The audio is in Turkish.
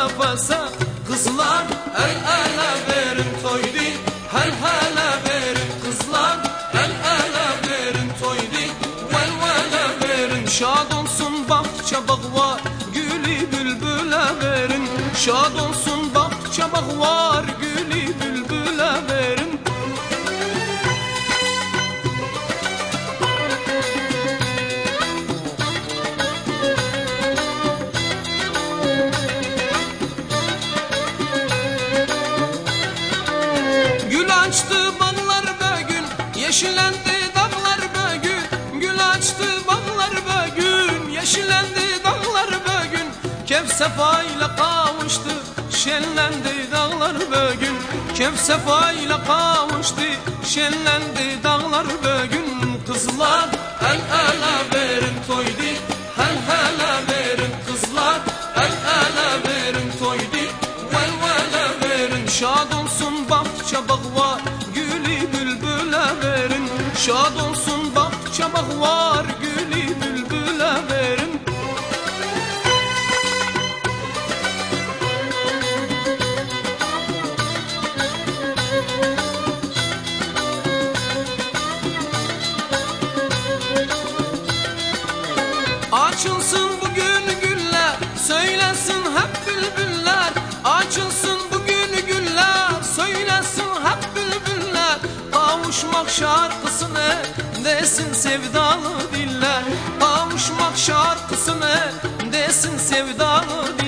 nefese. Kızlar el ele verin toydu, hel hele verin kızlar, el ele verin toydu, vel vele verin. Şad olsun bahçe bağlar, gülü bülbüle verin. Şad olsun bahçe bağlar, gülü bülbüle verin. Gül açtı bağlar bugün, yeşillendi dağlar bugün. Gül açtı bağlar bugün, yeşillendi dağlar bugün. Kef sefa ile kavuştu, şenlendi dağlar bugün. Kef sefa ile kavuştu, şenlendi dağlar bugün. Kızlar el ele verin toydu, hel hele verin kızlar, el ele verin toydu, vel vele verin. Şad olsun bahçe bağlar, gülü bülbüle verin. Şad olsun bahçe bağlar, gülü bülbüle verin. Açılsın bugün güller, söylesin hep bülbüller. Açılsın bugün güller, söylesin hep bülbüller. Kavuşmak şarkısını desin sevdalı diller. Kavuşmak şarkısını desin sevdalı diller.